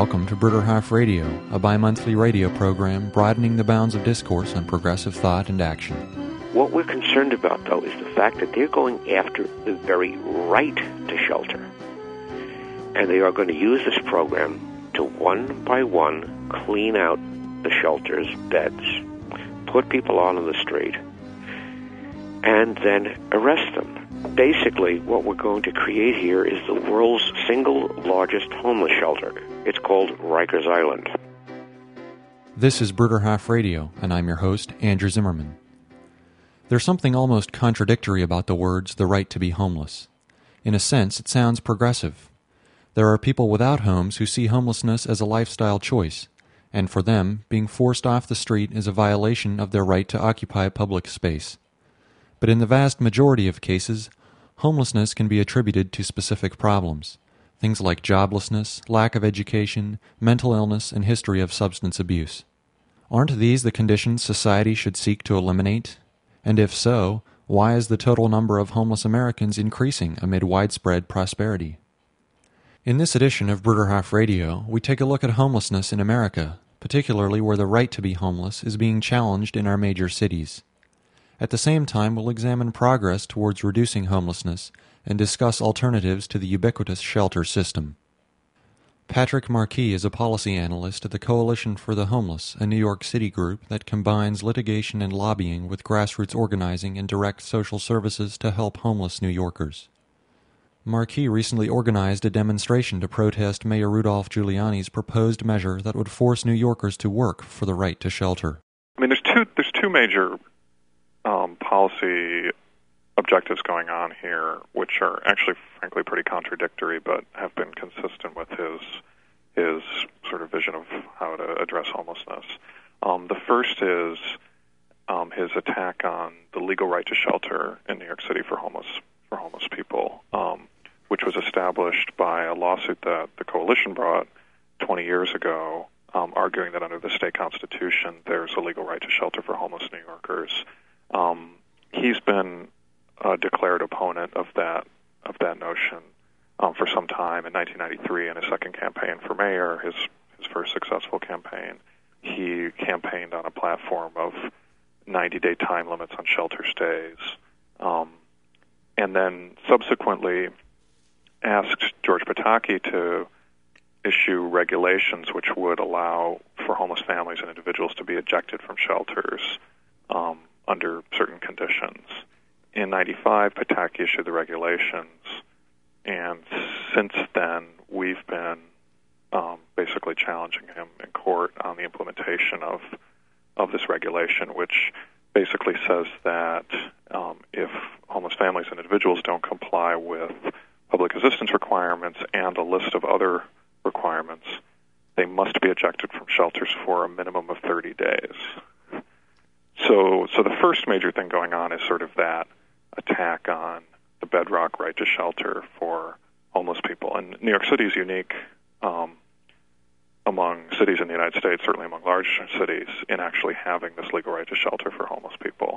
welcome to Bruderhof Radio, a bi-monthly radio program broadening the bounds of discourse on progressive thought and action. What we're concerned about, though, is the fact that they're going after the very right to shelter. And they are going to use this program to one by one clean out the shelters, beds, put people out on the street, and then arrest them. Basically, what we're going to create here is the world's single largest homeless shelter. It's called Rikers Island. This is Bruderhof Radio, and I'm your host, Andrew Zimmerman. There's something almost contradictory about the words, the right to be homeless. In a sense, it sounds progressive. There are people without homes who see homelessness as a lifestyle choice, and for them, being forced off the street is a violation of their right to occupy public space. But in the vast majority of cases, homelessness can be attributed to specific problems, things like joblessness, lack of education, mental illness, and history of substance abuse. Aren't these the conditions society should seek to eliminate? And if so, why is the total number of homeless Americans increasing amid widespread prosperity? In this edition of Bruderhof Radio, we take a look at homelessness in America, particularly where the right to be homeless is being challenged in our major cities. At the same time, we'll examine progress towards reducing homelessness and discuss alternatives to the ubiquitous shelter system. Patrick Marquis is a policy analyst at the Coalition for the Homeless, a New York City group that combines litigation and lobbying with grassroots organizing and direct social services to help homeless New Yorkers. Marquis recently organized a demonstration to protest Mayor Rudolph Giuliani's proposed measure that would force New Yorkers to work for the right to shelter. I mean, there's two major policy objectives going on here, which are actually, frankly, pretty contradictory, but have been consistent with his sort of vision of how to address homelessness. The first is his attack on the legal right to shelter in New York City for homeless people, which was established by a lawsuit that the Coalition brought 20 years ago, arguing that under the state constitution there's a legal right to shelter for homeless New Yorkers. He's been a declared opponent of that notion for some time. In 1993, in his second campaign for mayor, his first successful campaign, he campaigned on a platform of 90-day time limits on shelter stays, and then subsequently asked George Pataki to issue regulations which would allow for homeless families and individuals to be ejected from shelters under certain conditions. In 95, Pataki issued the regulations, and since then we've been basically challenging him in court on the implementation of this regulation, which basically says that if homeless families and individuals don't comply with public assistance requirements and a list of other requirements, they must be ejected from shelters for a minimum of 30 days. So the first major thing going on is sort of that attack on the bedrock right to shelter for homeless people. And New York City is unique among cities in the United States, certainly among large cities, in actually having this legal right to shelter for homeless people.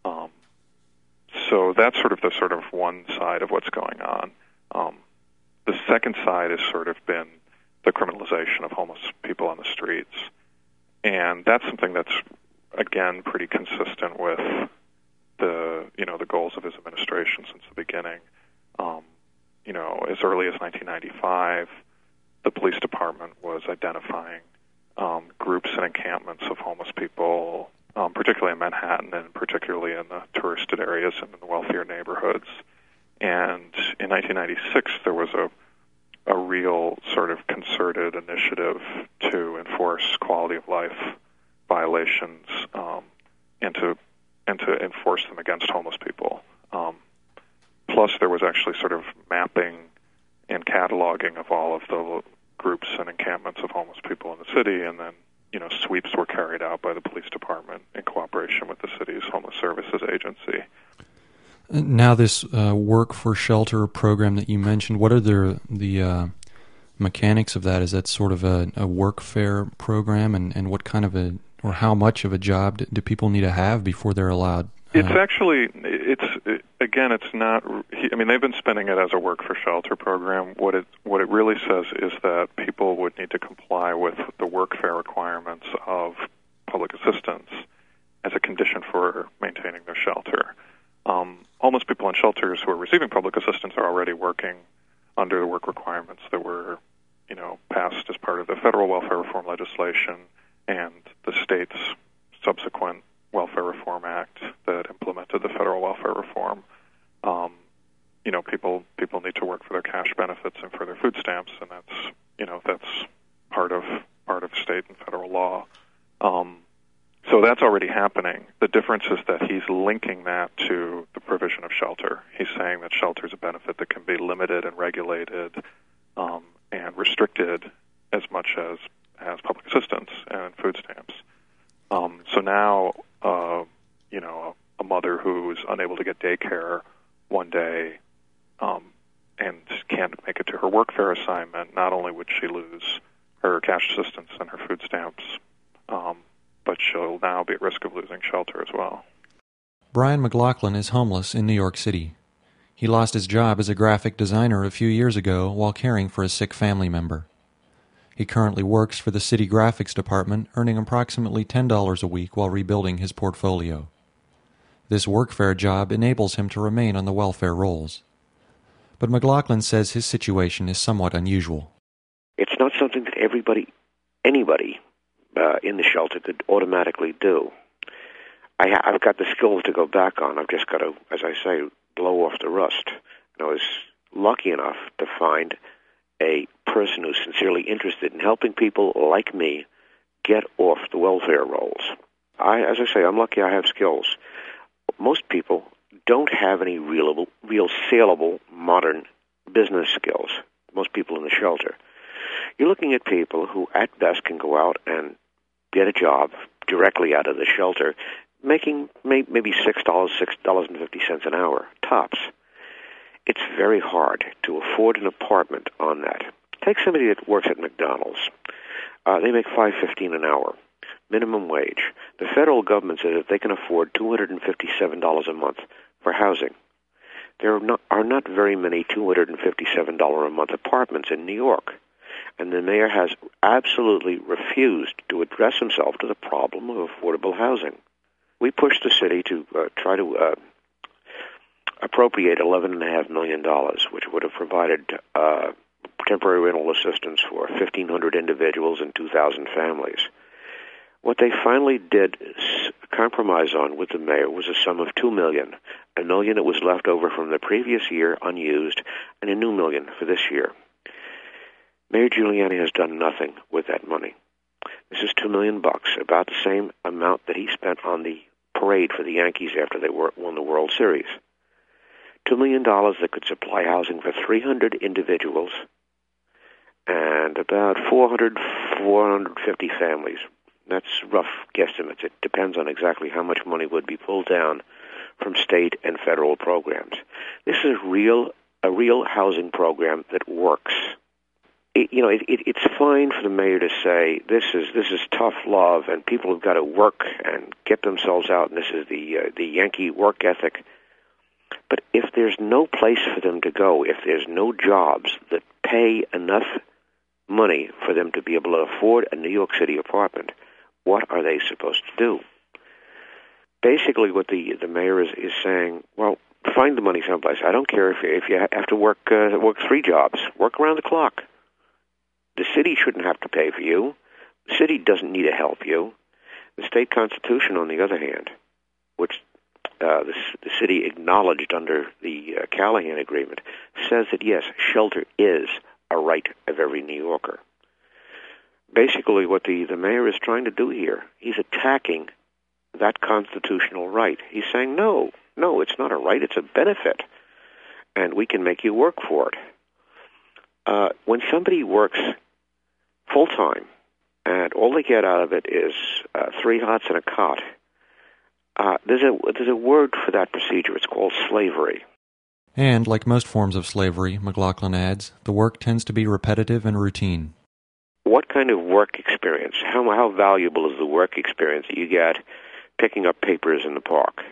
So that's sort of one side of what's going on. The second side has sort of been the criminalization of homeless people on the streets. And that's something that's, again, pretty consistent with the goals of his administration since the beginning. As early as 1995, the police department was identifying groups and encampments of homeless people, particularly in Manhattan and particularly in the touristed areas and in the wealthier neighborhoods. And in 1996, there was a real sort of concerted initiative to enforce quality of life violations and to enforce them against homeless people. Plus, there was actually sort of mapping and cataloging of all of the groups and encampments of homeless people in the city, and then sweeps were carried out by the police department in cooperation with the city's homeless services agency. Now, this work for shelter program that you mentioned, what are the mechanics of that? Is that sort of a workfare program, and what kind of or how much of a job do people need to have before they're allowed It's actually, again, it's not, I mean, they've been spending it as a work for shelter program. What it really says is that people would need to comply with the workfare requirements of public assistance as a condition for maintaining their shelter. Homeless people in shelters who are receiving public assistance are already working under the work requirements that were, passed as part of the federal welfare reform legislation and the state's subsequent Welfare Reform Act that implemented the federal welfare reform. People need to work for their cash benefits and for their food stamps, and that's part of state and federal law. So that's already happening. The difference is that he's linking that to the provision of shelter. He's saying that shelter is a benefit that can be limited and regulated and restricted as much as public assistance and food stamps. So now, a mother who's unable to get daycare one day and can't make it to her workfare assignment, not only would she lose her cash assistance and her food stamps, but she'll now be at risk of losing shelter as well. Brian McLaughlin is homeless in New York City. He lost his job as a graphic designer a few years ago while caring for a sick family member. He currently works for the city graphics department, earning approximately $10 a week while rebuilding his portfolio. This workfare job enables him to remain on the welfare rolls. But McLaughlin says his situation is somewhat unusual. It's not something that anybody in the shelter could automatically do. I've got the skills to go back on. I've just got to, as I say, blow off the rust. And I was lucky enough to find a person who's sincerely interested in helping people like me get off the welfare rolls. As I say, I'm lucky I have skills. Most people don't have any real saleable modern business skills, most people in the shelter. You're looking at people who at best can go out and get a job directly out of the shelter, making maybe $6.50 an hour, tops. It's very hard to afford an apartment on that. Take somebody that works at McDonald's. They make $5.15 an hour, minimum wage. The federal government says that they can afford $257 a month for housing. There are not very many $257 a month apartments in New York, and the mayor has absolutely refused to address himself to the problem of affordable housing. We pushed the city to try to appropriate $11.5 million, which would have provided temporary rental assistance for 1,500 individuals and 2,000 families. What they finally did compromise on with the mayor was a sum of $2 million, $1 million that was left over from the previous year unused, and a new $1 million for this year. Mayor Giuliani has done nothing with that money. This is $2 million, about the same amount that he spent on the parade for the Yankees after they won the World Series. $2 million that could supply housing for 300 individuals and about 450 families. That's rough guesstimates. It depends on exactly how much money would be pulled down from state and federal programs. This is a real housing program that works. It's fine for the mayor to say this is tough love and people have got to work and get themselves out, and this is the Yankee work ethic. But if there's no place for them to go, if there's no jobs that pay enough money for them to be able to afford a New York City apartment, what are they supposed to do? Basically, what the mayor is saying, well, find the money someplace. I don't care if you have to work 3 jobs. Work around the clock. The city shouldn't have to pay for you. The city doesn't need to help you. The state constitution, on the other hand, which the city acknowledged under the Callahan Agreement, says that, yes, shelter is a right of every New Yorker. Basically, what the mayor is trying to do here, he's attacking that constitutional right. He's saying, no, it's not a right, it's a benefit, and we can make you work for it. When somebody works full-time and all they get out of it is 3 hots and a cot, there's a word for that procedure. It's called slavery. And, like most forms of slavery, McLaughlin adds, the work tends to be repetitive and routine. What kind of work experience, how valuable is the work experience that you get picking up papers in the park?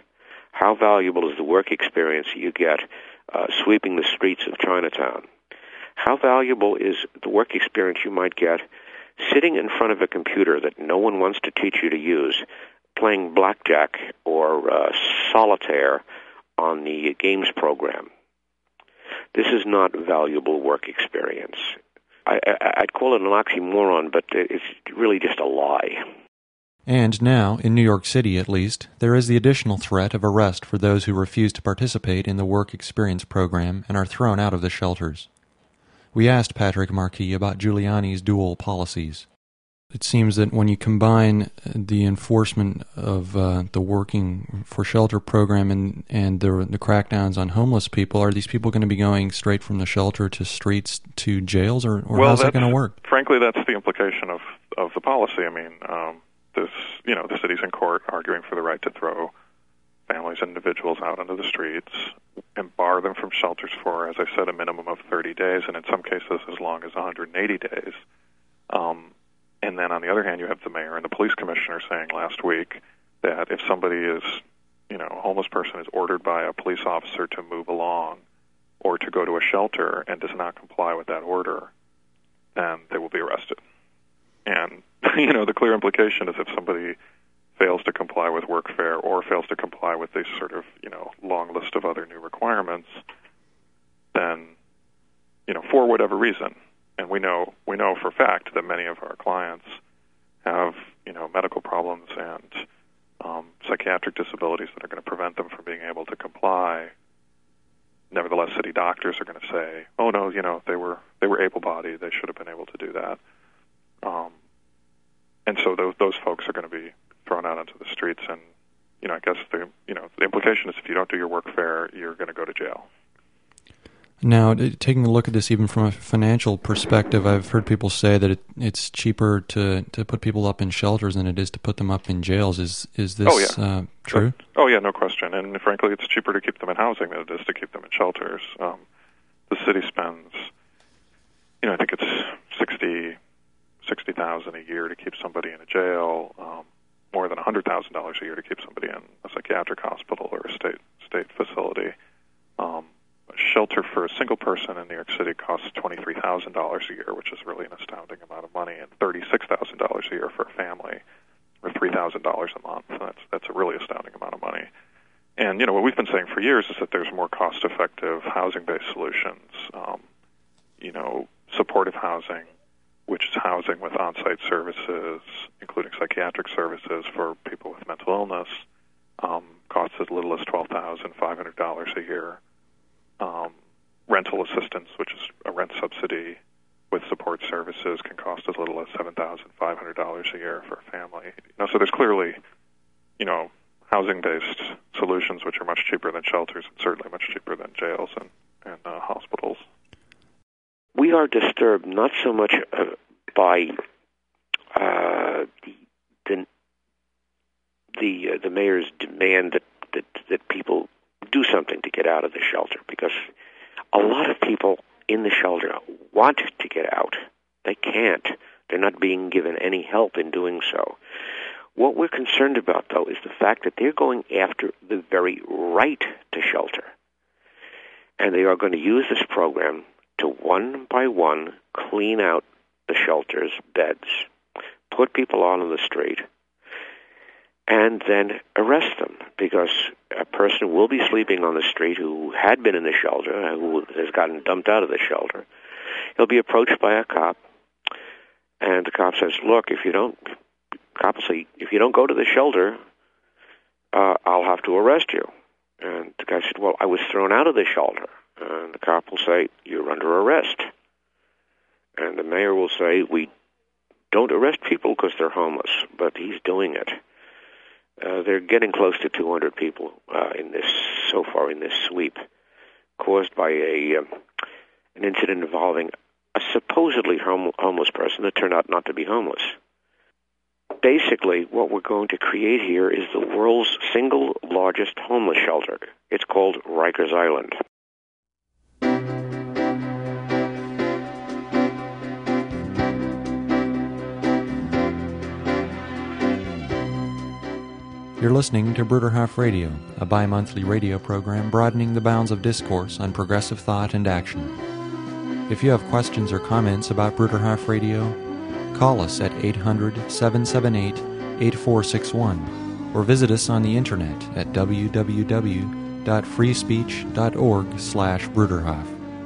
How valuable is the work experience you get sweeping the streets of Chinatown? How valuable is the work experience you might get sitting in front of a computer that no one wants to teach you to use, playing blackjack or solitaire on the games program? This is not valuable work experience. I'd call it an oxymoron, but it's really just a lie. And now, in New York City at least, there is the additional threat of arrest for those who refuse to participate in the work experience program and are thrown out of the shelters. We asked Patrick Marquis about Giuliani's dual policies. It seems that when you combine the enforcement of the Working for Shelter program and the crackdowns on homeless people, are these people going to be going straight from the shelter to streets to jails, or how's that going to work? Frankly, that's the implication of the policy. I mean, the city's in court arguing for the right to throw families and individuals out onto the streets and bar them from shelters for, as I said, a minimum of 30 days, and in some cases as long as 180 days. And then on the other hand, you have the mayor and the police commissioner saying last week that if somebody is, a homeless person is ordered by a police officer to move along or to go to a shelter and does not comply with that order, then they will be arrested. And, the clear implication is if somebody fails to comply with workfare or fails to comply with this sort of, long list of other new requirements, then, for whatever reason, and we know for a fact that many of our clients have, medical problems and psychiatric disabilities that are going to prevent them from being able to comply. Nevertheless, city doctors are going to say, "Oh no, they were able-bodied; they should have been able to do that." And so those folks are going to be thrown out onto the streets, and I guess the implication is if you don't do your workfare, you're going to go to jail. Now, taking a look at this even from a financial perspective, I've heard people say that it's cheaper to put people up in shelters than it is to put them up in jails. Is this true? No question. And frankly, it's cheaper to keep them in housing than it is to keep them in shelters. The city spends, I think it's $60,000 a year to keep somebody in a jail, more than $100,000 a year to keep somebody in a psychiatric hospital or a state facility. A shelter for a single person in New York City costs $23,000 a year, which is really an astounding amount of money, and $36,000 a year for a family, or $3,000 a month. That's a really astounding amount of money. And what we've been saying for years is that there's more cost-effective housing-based solutions. Supportive housing, which is housing with on-site services, including psychiatric services for people with mental illness, costs as little as $12,500 a year. Rental assistance, which is a rent subsidy with support services, can cost as little as $7,500 a year for a family. So there's clearly, housing-based solutions which are much cheaper than shelters and certainly much cheaper than jails and hospitals. We are disturbed not so much by the mayor's demand that people do something to get out of the shelter, because a lot of people in the shelter want to get out. They can't. They're not being given any help in doing so. What we're concerned about, though, is the fact that they're going after the very right to shelter. And they are going to use this program to one by one clean out the shelter's beds, put people on the street, and then arrest them, because a person will be sleeping on the street who had been in the shelter, who has gotten dumped out of the shelter. He'll be approached by a cop, and the cop says, "Look, if you don't go to the shelter, I'll have to arrest you." And the guy said, "Well, I was thrown out of the shelter." And the cop will say, "You're under arrest." And the mayor will say, "We don't arrest people because they're homeless," but he's doing it. They're getting close to 200 people in this sweep, caused by an incident involving a supposedly homeless person that turned out not to be homeless. Basically, what we're going to create here is the world's single largest homeless shelter. It's called Rikers Island. You're listening to Bruderhof Radio, a bi-monthly radio program broadening the bounds of discourse on progressive thought and action. If you have questions or comments about Bruderhof Radio, call us at 800-778-8461 or visit us on the internet at www.freespeech.org/Bruderhof.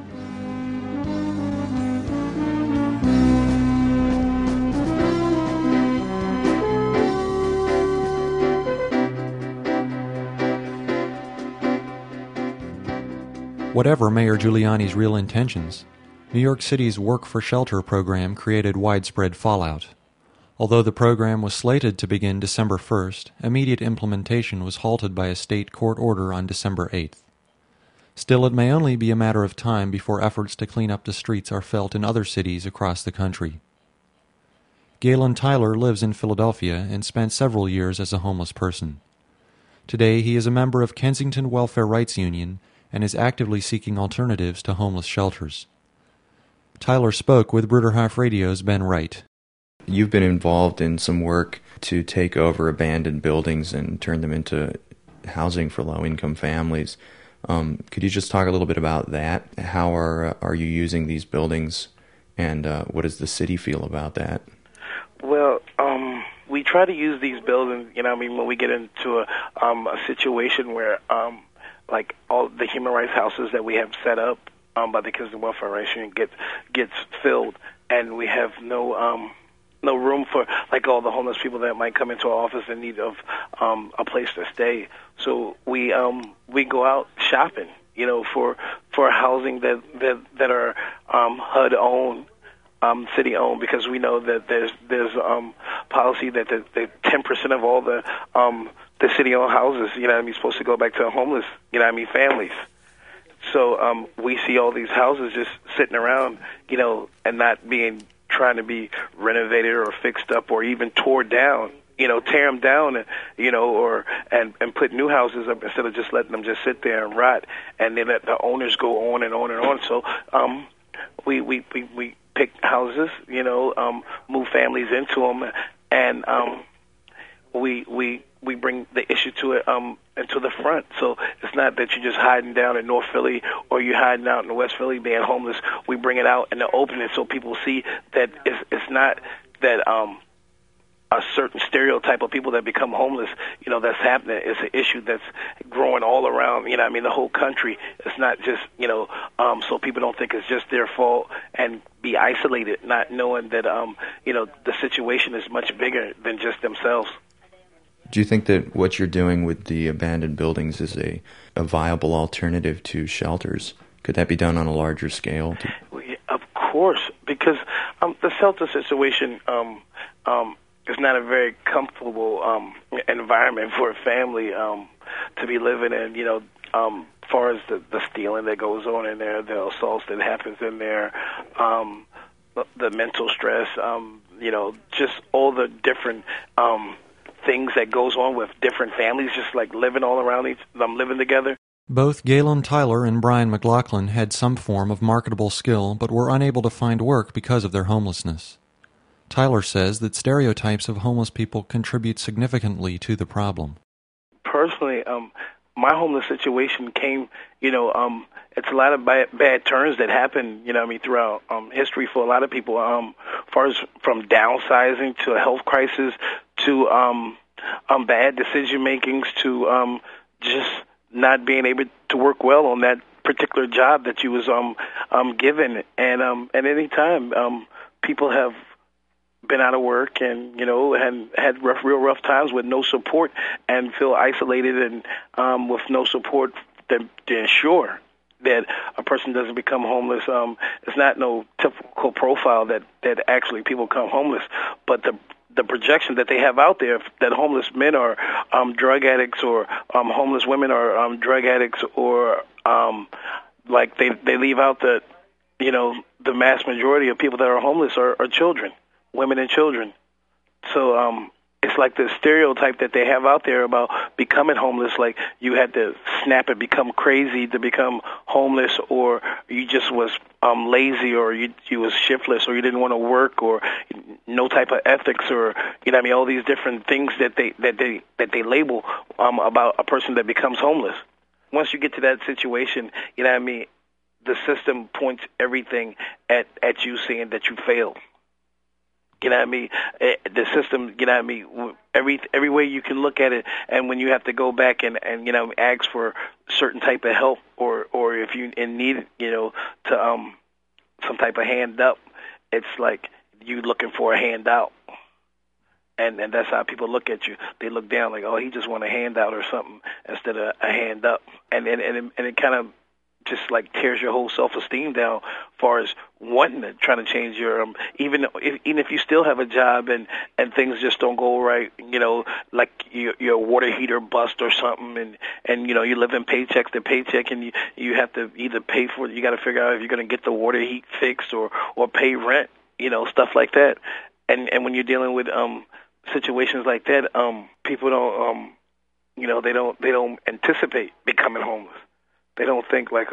Whatever Mayor Giuliani's real intentions, New York City's Work for Shelter program created widespread fallout. Although the program was slated to begin December 1st, immediate implementation was halted by a state court order on December 8th. Still, it may only be a matter of time before efforts to clean up the streets are felt in other cities across the country. Galen Tyler lives in Philadelphia and spent several years as a homeless person. Today, he is a member of Kensington Welfare Rights Union and is actively seeking alternatives to homeless shelters. Tyler spoke with Bruderhof Radio's Ben Wright. You've been involved in some work to take over abandoned buildings and turn them into housing for low-income families. Could you just talk a little bit about that? How are you using these buildings, and what does the city feel about that? Well, we try to use these buildings, when we get into a situation where like all the human rights houses that we have set up by the Kensington Welfare Rights Union gets filled, and we have no room for like all the homeless people that might come into our office in need of a place to stay. So we go out shopping, for housing that are HUD owned, city owned, because we know that there's policy that the 10% of all the city-owned houses, supposed to go back to the homeless, families. So we see all these houses just sitting around, and not trying to be renovated or fixed up or even tore down, tear them down, and put new houses up instead of just letting them just sit there and rot, and then let the owners go on and on and on. So we pick houses, move families into them, and we bring the issue to it into the front. So it's not that you're just hiding down in North Philly or you're hiding out in West Philly being homeless. We bring it out in the open so people see that it's not that a certain stereotype of people that become homeless, that's happening. It's an issue that's growing all around, the whole country. It's not just, so people don't think it's just their fault and be isolated, not knowing that, the situation is much bigger than just themselves. Do you think that what you're doing with the abandoned buildings is a viable alternative to shelters? Could that be done on a larger scale? Of course, because the shelter situation is not a very comfortable environment for a family to be living in, as far as the stealing that goes on in there, the assaults that happens in there, the mental stress, just all the different things that goes on with different families, just like living all around them, living together. Both Galen Tyler and Brian McLaughlin had some form of marketable skill, but were unable to find work because of their homelessness. Tyler says that stereotypes of homeless people contribute significantly to the problem. Personally, my homeless situation came, it's a lot of bad turns that happen, throughout history for a lot of people, as far as from downsizing to a health crisis to bad decision makings to just not being able to work well on that particular job that you was given, and at any time people have been out of work and had real rough times with no support and feel isolated and with no support to ensure that a person doesn't become homeless. It's not no typical profile that actually people become homeless, but the projection that they have out there that homeless men are drug addicts or homeless women are drug addicts or like they leave out that the mass majority of people that are homeless are children, women and children. So it's like the stereotype that they have out there about becoming homeless, like you had to snap and become crazy to become homeless, or you just was lazy, or you was shiftless, or you didn't want to work, or no type of ethics, or all these different things that they label about a person that becomes homeless. Once you get to that situation, the system points everything at you, saying that you failed. The system, every way you can look at it, and when you have to go back and ask for certain type of help, or if you in need, to some type of hand up, it's like you looking for a handout. And that's how people look at you. They look down like, oh, he just want a handout or something instead of a hand up. And it kind of just like tears your whole self-esteem down, as far as wanting to try to change your even if you still have a job and things just don't go right, like your water heater bust or something, and you live in paycheck to paycheck, and you have to either pay for it. You got to figure out if you're going to get the water heat fixed or pay rent, stuff like that. And when you're dealing with situations like that, people don't they don't anticipate becoming homeless. They don't think like,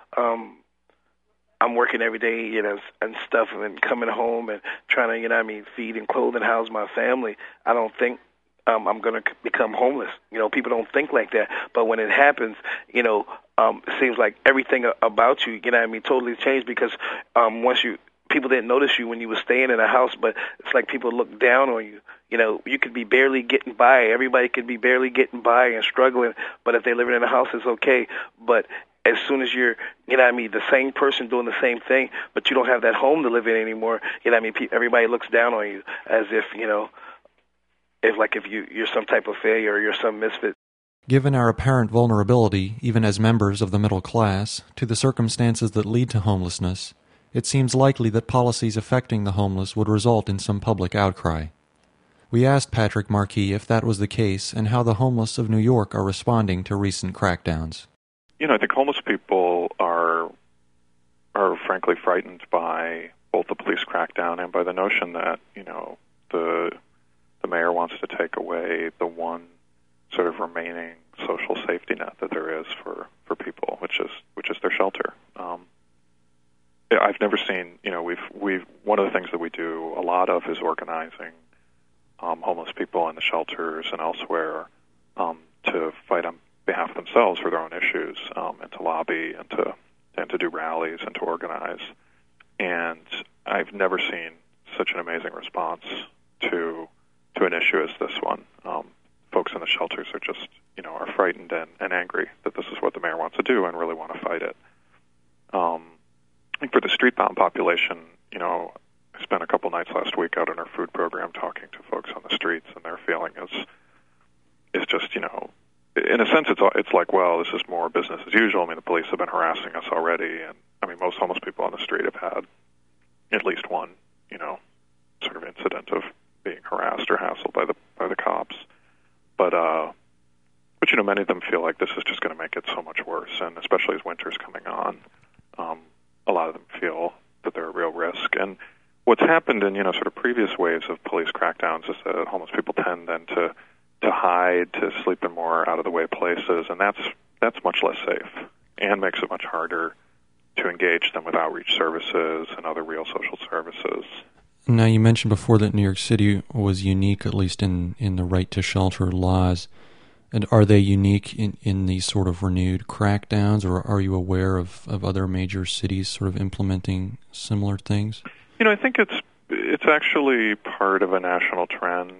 I'm working every day, and stuff, and coming home and trying to, feed and clothe and house my family. I don't think I'm going to become homeless. People don't think like that. But when it happens, it seems like everything about you, totally changed, because once people didn't notice you when you were staying in a house, but it's like people look down on you. You could be barely getting by. Everybody could be barely getting by and struggling, but if they're living in a house, it's okay. But as soon as you're, the same person doing the same thing, but you don't have that home to live in anymore, everybody looks down on you as if, if you're some type of failure or you're some misfit. Given our apparent vulnerability, even as members of the middle class, to the circumstances that lead to homelessness, it seems likely that policies affecting the homeless would result in some public outcry. We asked Patrick Marquis if that was the case and how the homeless of New York are responding to recent crackdowns. I think homeless people are frankly frightened by both the police crackdown and by the notion that, the mayor wants to take away the one sort of remaining social safety net that there is for people, which is their shelter. I've never seen, we've one of the things that we do a lot of is organizing homeless people in the shelters and elsewhere to fight on behalf of themselves for their own issues, and to lobby and to do rallies and to organize. And I've never seen such an amazing response to an issue as this one. Folks in the shelters are just, are frightened and angry that this is what the mayor wants to do and really want to fight it. I think for the street-bound population, I spent a couple nights last week out in our food program talking to folks on the streets, and their feeling is just, in a sense, it's like, well, this is more business as usual. The police have been harassing us already, and most homeless people on the street have had at least one, sort of incident of being harassed or hassled by the cops. But many of them feel like this is just going to make it so much worse, and especially as winter's coming on, a lot of them feel that they're a real risk. And what's happened in sort of previous waves of police crackdowns is that homeless people tend then to hide, to sleep in more out of the way places, and that's much less safe and makes it much harder to engage them with outreach services and other real social services. Now, you mentioned before that New York City was unique, at least in the right to shelter laws. And are they unique in these sort of renewed crackdowns, or are you aware of other major cities sort of implementing similar things? I think it's actually part of a national trend.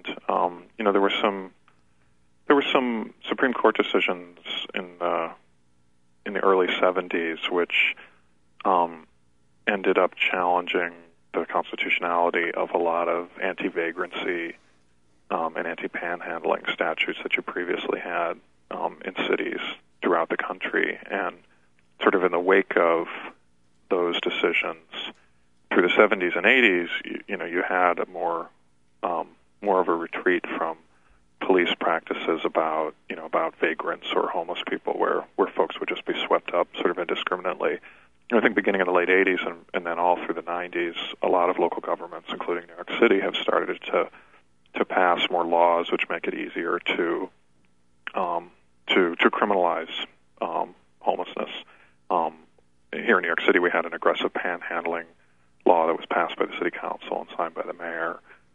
There were some Supreme Court decisions in the early 70s which ended up challenging the constitutionality of a lot of anti-vagrancy and anti-panhandling statutes that you previously had in cities throughout the country. And sort of in the wake of those decisions through the 70s and 80s, you had a more of a retreat from police practices about vagrants or homeless people, where folks would just be swept up sort of indiscriminately. I think beginning in the late 80s and then all through the 90s, a lot of local governments, including New York City, have started to pass more laws which make it easier to criminalize homelessness. Here in New York City, we had an aggressive panhandling law that was passed by the city council and signed by the mayor,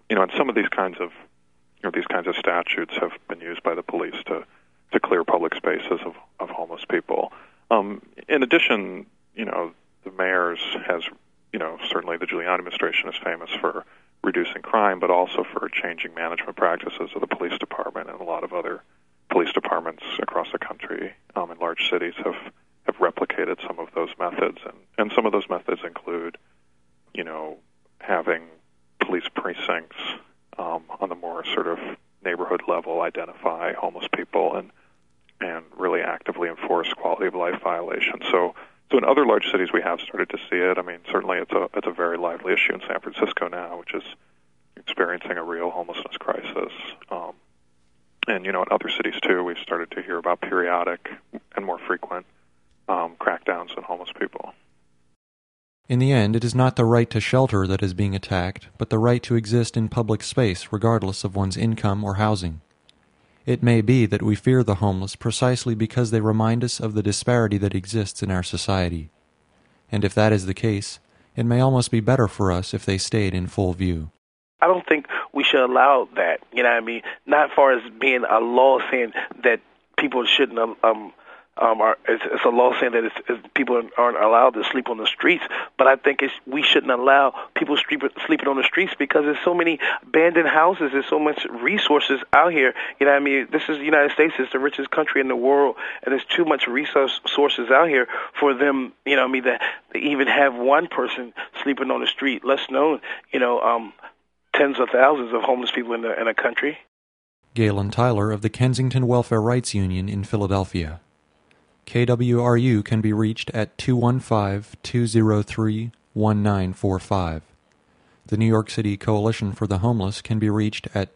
and some of these kinds of statutes have been used by the police to clear public spaces of homeless people. In addition, the mayor's has, certainly the Giuliani administration is famous for reducing crime, but also for changing management practices of the police department, and a lot of other police departments across the country in large cities have replicated some of those methods, and some of those methods include, having police precincts on the more sort of neighborhood level identify homeless people and really actively enforce quality of life violations. So in other large cities we have started to see it. I mean, certainly it's a very lively issue in San Francisco now, which is experiencing a real homelessness crisis. And in other cities too, we've started to hear about periodic and more frequent crackdowns on homeless people. In the end, it is not the right to shelter that is being attacked, but the right to exist in public space regardless of one's income or housing. It may be that we fear the homeless precisely because they remind us of the disparity that exists in our society. And if that is the case, it may almost be better for us if they stayed in full view. I don't think we should allow that, not as far as being a law saying that people shouldn't, it's a law saying that people aren't allowed to sleep on the streets, but I think we shouldn't allow people sleeping on the streets because there's so many abandoned houses, there's so much resources out here, this is the United States, it's the richest country in the world, and there's too much resources out here for them, to even have one person sleeping on the street, less known, tens of thousands of homeless people in a country. Galen Tyler of the Kensington Welfare Rights Union in Philadelphia. KWRU can be reached at 215-203-1945. The New York City Coalition for the Homeless can be reached at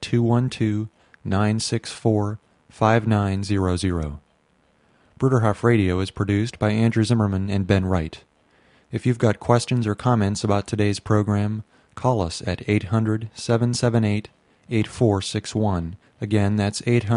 212-964-5900. Bruderhof Radio is produced by Andrew Zimmerman and Ben Wright. If you've got questions or comments about today's program, call us at 800-778-8461. Again, that's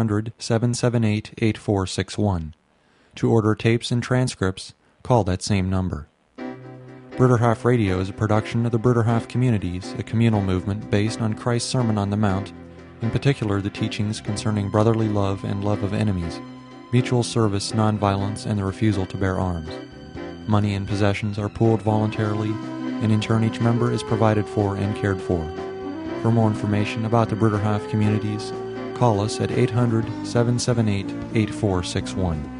800-778-8461. To order tapes and transcripts, call that same number. Bruderhof Radio is a production of the Bruderhof Communities, a communal movement based on Christ's Sermon on the Mount, in particular the teachings concerning brotherly love and love of enemies, mutual service, nonviolence, and the refusal to bear arms. Money and possessions are pooled voluntarily, and in turn each member is provided for and cared for. For more information about the Bruderhof Communities, call us at 800-778-8461.